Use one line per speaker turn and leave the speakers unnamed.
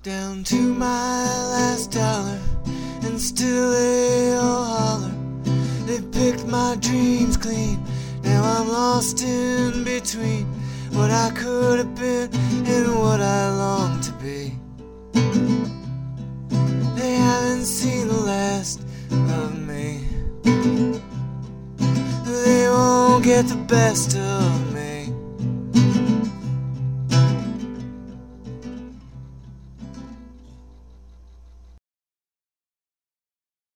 down to my last dollar, and still they all holler. They picked my dreams clean. Now I'm lost in between what I could have been and what I long to be. They haven't seen the last of me. They won't get the best of